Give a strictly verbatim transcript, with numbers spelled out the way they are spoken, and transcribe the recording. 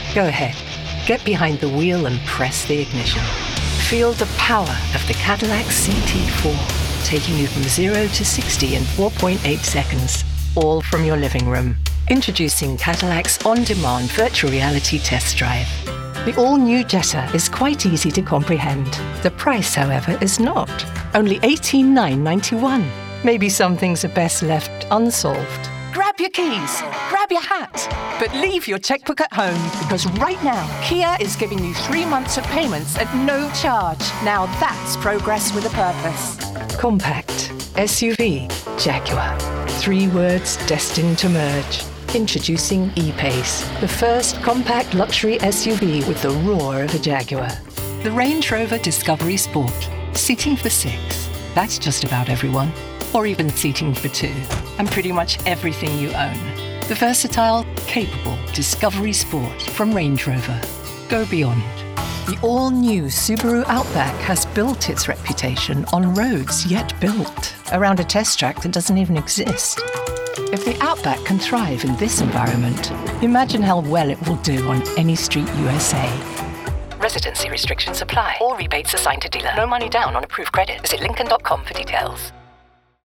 Go ahead, get behind the wheel and press the ignition. Feel the power of the Cadillac C T four, taking you from zero to sixty in four point eight seconds, all from your living room. Introducing Cadillac's on-demand virtual reality test drive. The all-new Jetta is quite easy to comprehend. The price, however, is not. Only eighteen thousand nine hundred ninety-one dollars. Maybe some things are best left unsolved. Grab your keys, grab your hat, but leave your checkbook at home, because right now, Kia is giving you three months of payments at no charge. Now that's progress with a purpose. Compact, S U V, Jaguar. Three words destined to merge. Introducing E-Pace, the first compact luxury S U V with the roar of a Jaguar. The Range Rover Discovery Sport. Seating for six. That's just about everyone. Or even seating for two. And pretty much everything you own. The versatile, capable Discovery Sport from Range Rover. Go beyond. The all-new Subaru Outback has built its reputation on roads yet built, around a test track that doesn't even exist. If the Outback can thrive in this environment, imagine how well it will do on any street U S A. Residency restrictions apply. All rebates assigned to dealer. No money down on approved credit. Visit Lincoln dot com for details.